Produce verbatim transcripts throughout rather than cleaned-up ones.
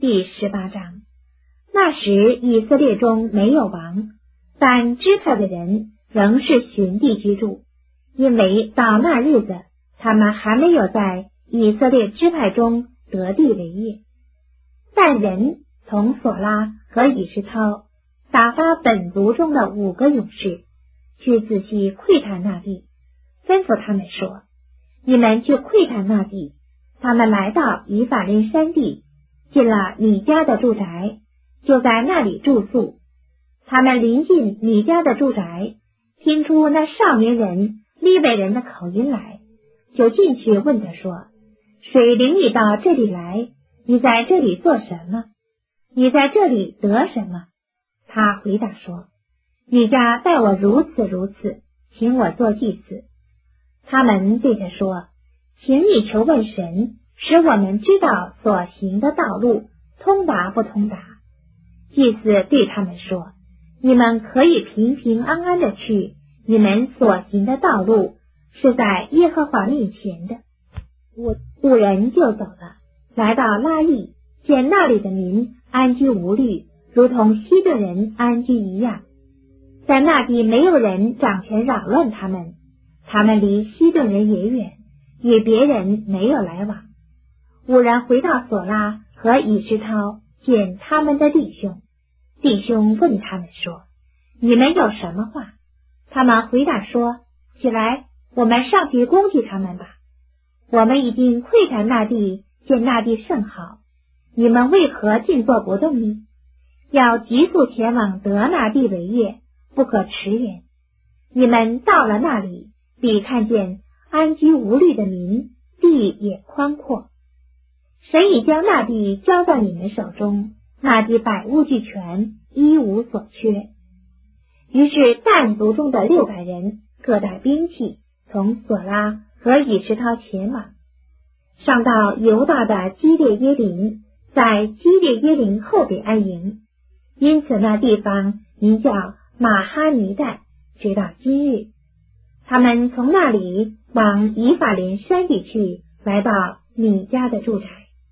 第十八章。那时以色列中没有王，但支派的人仍是寻地居住，因为到那日子，他们还没有在以色列支派中得地为业。但人从索拉和以实涛打发本族中的五个勇士，去仔细窥探那地，吩咐他们说：你们去窥探那地。他们来到以法莲山地，进了米迦的住宅，就在那里住宿。他们临近米迦的住宅，听出那少年人利未人的口音来，就进去问他说：谁领你到这里来？你在这里做什么？你在这里得什么？他回答说：米迦待我如此如此，请我做祭司。他们对他说：请你求问神，使我们知道所行的道路通达不通达。祭司对他们说：你们可以平平安安的去，你们所行的道路是在耶和华面前的。五人就走了，来到拉邑，见那里的民安居无虑，如同西顿人安居一样。在那地没有人掌权扰乱他们，他们离西顿人也远，与别人没有来往。五人回到索拉和以实涛，见他们的弟兄。弟兄问他们说：你们有什么话？他们回答说：起来，我们上去攻击他们吧。我们已经窥探那地，见那地甚好，你们为何静坐不动呢？要急速前往得那地为业，不可迟延。你们到了那里，必看见安居无虑的民，地也宽阔。神已将那地交到你们手中，那地百物俱全，一无所缺。于是但族中的六百人各带兵器，从索拉和以实涛前往，上到犹大的基列耶林，在基列耶林后边安营。因此那地方名叫马哈尼代，直到今日。他们从那里往以法莲山地去，来到米迦的住宅。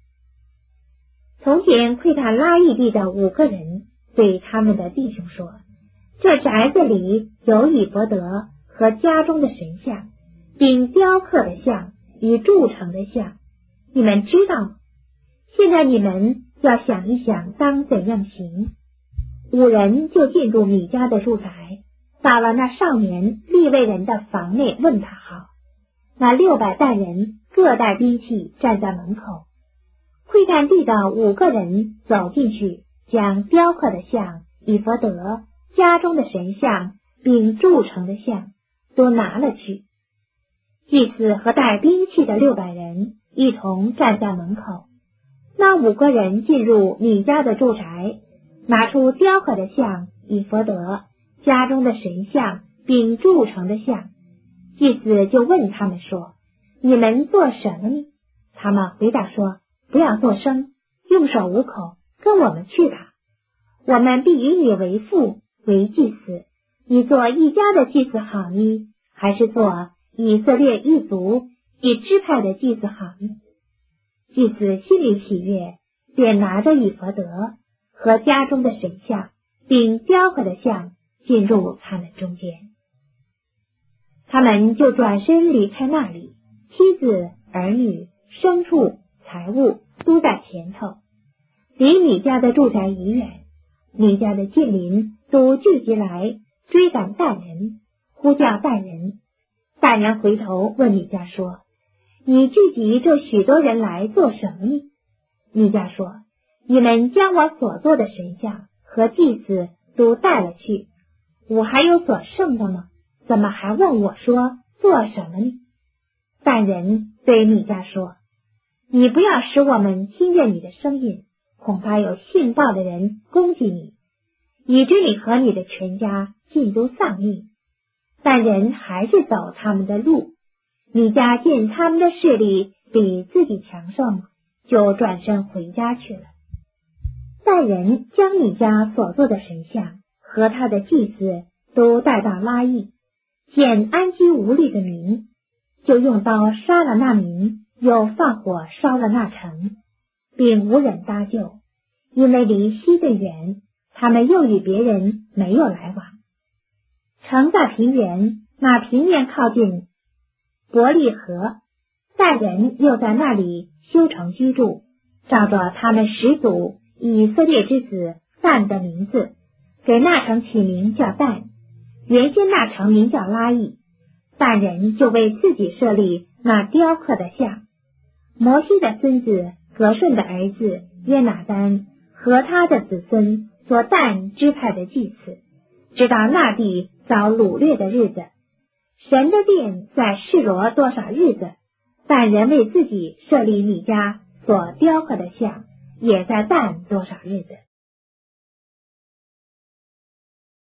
从前窥探拉邑地的五个人对他们的弟兄说：这宅子里有以弗得和家中的神像，并雕刻的像与铸成的像，你们知道吗？现在你们要想一想当怎样行。五人就进入米迦的住宅，到了那少年利未人的房内，问他好。那六百担人各带兵器站在门口。窥探地的五个人走进去，将雕刻的像、以弗得、家中的神像并铸成的像都拿了去。祭司和带兵器的六百人一同站在门口。那五个人进入米迦的住宅，拿出雕刻的像、以弗得、家中的神像并铸成的像。祭司就问他们说：你们做什么呢？他们回答说：不要作声，用手捂口，跟我们去吧。我们必以你为父，为祭司。你做一家的祭司好呢，还是做以色列一族一支派的祭司好呢？祭司心里喜悦，便拿着以弗得和家中的神像并雕刻的像进入他们中间。他们就转身离开那里，妻子、儿女、牲畜、财物都在前头。离米迦的住宅已远，米迦的近邻都聚集来追赶但人，呼叫但人。但人回头问米迦说：你聚集这许多人来做什么呢？米迦说：你们将我所做的神像和祭司都带了去，我还有所剩的吗？怎么还问我说做什么呢？但人对米迦说：你不要使我们听见你的声音，恐怕有信道的人攻击你，以致你和你的全家尽都丧命。但人还是走他们的路。米迦见他们的势力比自己强盛，就转身回家去了。但人将米迦所做的神像和他的祭司都带到拉邑，见安居无虑的民，就用刀杀了那民，又放火烧了那城，并无人搭救， 因为离西顿远，他们又与别人没有来往。城在平原，那平原靠近伯利河，但人又在那里修城居住，照着他们始祖以色列之子但的名字，给那城起名叫但。原先那城名叫拉邑，但人就为自己设立那雕刻的像。摩西的孙子革顺的儿子约拿单和他的子孙做但支派的祭司，直到那地遭掳掠的日子。神的殿在示罗多少日子，但人为自己设立米迦所雕刻的像，也在但多少日子。